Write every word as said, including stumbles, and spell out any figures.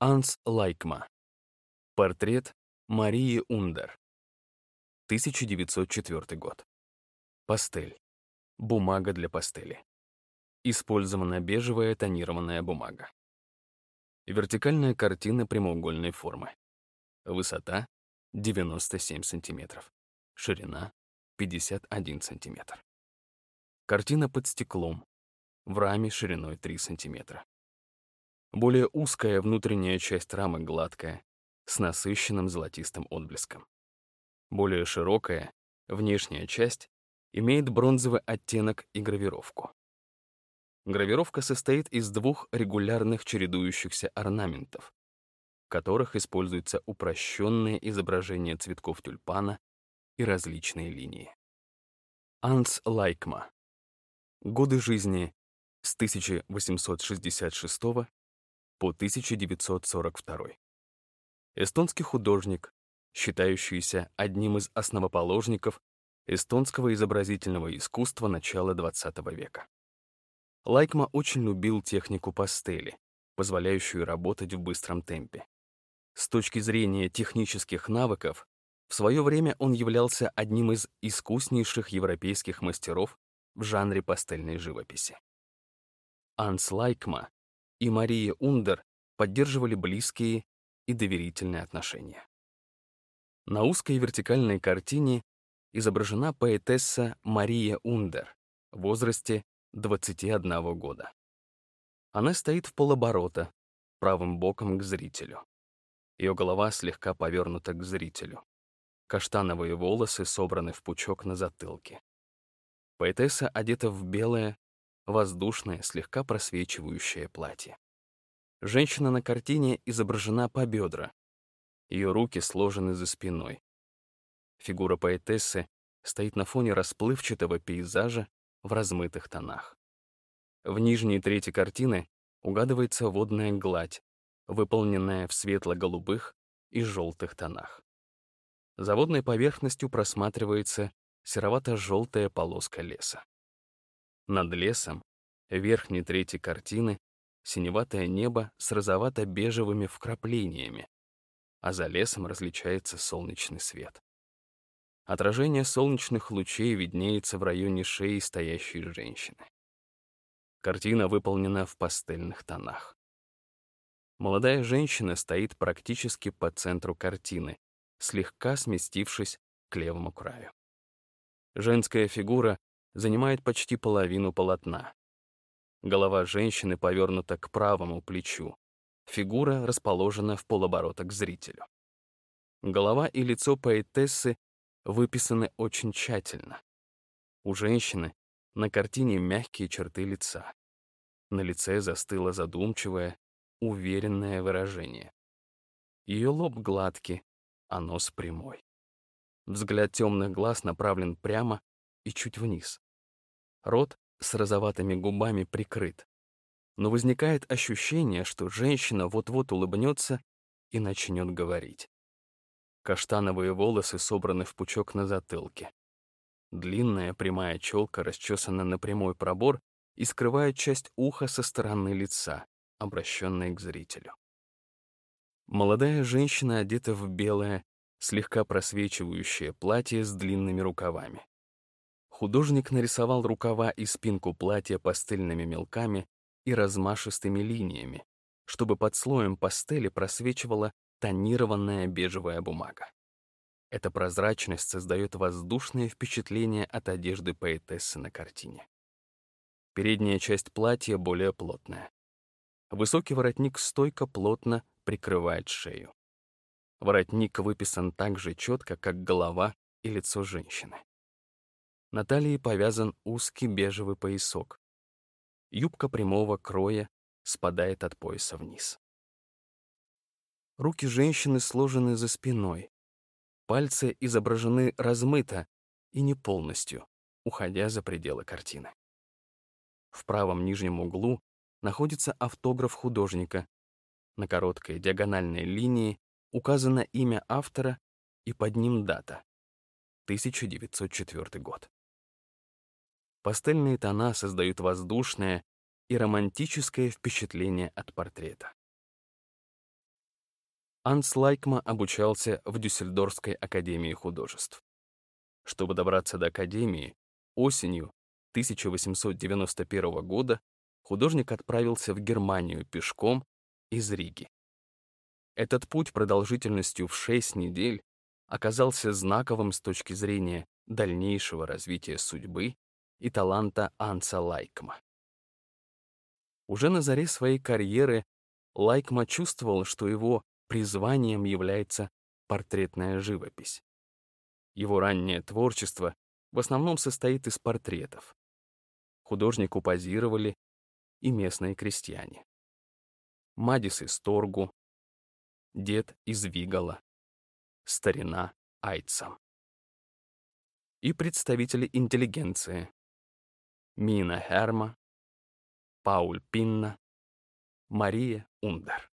Анс Лайкма. Портрет Марии Ундер. тысяча девятьсот четвёртый год. Пастель. Бумага для пастели. Использована бежевая тонированная бумага. Вертикальная картина прямоугольной формы. Высота — девяносто семь сантиметров. Ширина — пятьдесят один сантиметр. Картина под стеклом. В раме шириной три сантиметра. Более узкая внутренняя часть рамы гладкая, с насыщенным золотистым отблеском. Более широкая, внешняя часть имеет бронзовый оттенок и гравировку. Гравировка состоит из двух регулярных чередующихся орнаментов, в которых используются упрощенные изображения цветков тюльпана и различные линии. Анс Лайкма. Годы жизни с тысяча восемьсот шестьдесят шестого по тысяча девятьсот сорок второй. Эстонский художник, считающийся одним из основоположников эстонского изобразительного искусства начала двадцатого века. Лайкма очень любил технику пастели, позволяющую работать в быстром темпе. С точки зрения технических навыков, в свое время он являлся одним из искуснейших европейских мастеров в жанре пастельной живописи. Анс Лайкма и Мария Ундер поддерживали близкие и доверительные отношения. На узкой вертикальной картине изображена поэтесса Мария Ундер в возрасте двадцати одного года. Она стоит в полоборота, правым боком к зрителю. Ее голова слегка повернута к зрителю. Каштановые волосы собраны в пучок на затылке. Поэтесса одета в белое, воздушное, слегка просвечивающее платье. Женщина на картине изображена по бедра. Ее руки сложены за спиной. Фигура поэтессы стоит на фоне расплывчатого пейзажа в размытых тонах. В нижней трети картины угадывается водная гладь, выполненная в светло-голубых и желтых тонах. За водной поверхностью просматривается серовато-желтая полоска леса. Над лесом, в верхней трети картины, синеватое небо с розовато-бежевыми вкраплениями, а за лесом различается солнечный свет. Отражение солнечных лучей виднеется в районе шеи стоящей женщины. Картина выполнена в пастельных тонах. Молодая женщина стоит практически по центру картины, слегка сместившись к левому краю. Женская фигура занимает почти половину полотна. Голова женщины повернута к правому плечу. Фигура расположена в полоборота к зрителю. Голова и лицо поэтессы выписаны очень тщательно. У женщины на картине мягкие черты лица. На лице застыло задумчивое, уверенное выражение. Ее лоб гладкий, а нос прямой. Взгляд темных глаз направлен прямо и чуть вниз. Рот с розоватыми губами прикрыт. Но возникает ощущение, что женщина вот-вот улыбнется и начнет говорить. Каштановые волосы собраны в пучок на затылке. Длинная прямая челка расчесана на прямой пробор и скрывает часть уха со стороны лица, обращенной к зрителю. Молодая женщина одета в белое, слегка просвечивающее платье с длинными рукавами. Художник нарисовал рукава и спинку платья пастельными мелками и размашистыми линиями, чтобы под слоем пастели просвечивала тонированная бежевая бумага. Эта прозрачность создает воздушное впечатление от одежды поэтессы на картине. Передняя часть платья более плотная. Высокий воротник стойко плотно прикрывает шею. Воротник выписан так же четко, как голова и лицо женщины. На талии повязан узкий бежевый поясок. Юбка прямого кроя спадает от пояса вниз. Руки женщины сложены за спиной. Пальцы изображены размыто и не полностью, уходя за пределы картины. В правом нижнем углу находится автограф художника. На короткой диагональной линии указано имя автора и под ним дата — тысяча девятьсот четвёртый год. Пастельные тона создают воздушное и романтическое впечатление от портрета. Анс Лайкма обучался в Дюссельдорфской академии художеств. Чтобы добраться до академии, осенью тысяча восемьсот девяносто первого года художник отправился в Германию пешком из Риги. Этот путь продолжительностью в шесть недель оказался знаковым с точки зрения дальнейшего развития судьбы и таланта Анса Лайкма. Уже на заре своей карьеры Лайкма чувствовал, что его призванием является портретная живопись. Его раннее творчество в основном состоит из портретов. Художнику позировали и местные крестьяне. Мадис из Торгу, дед из Вигала, старина Айцам. И представители интеллигенции: Мина Херма, Пауль Пинна, Мария Ундер.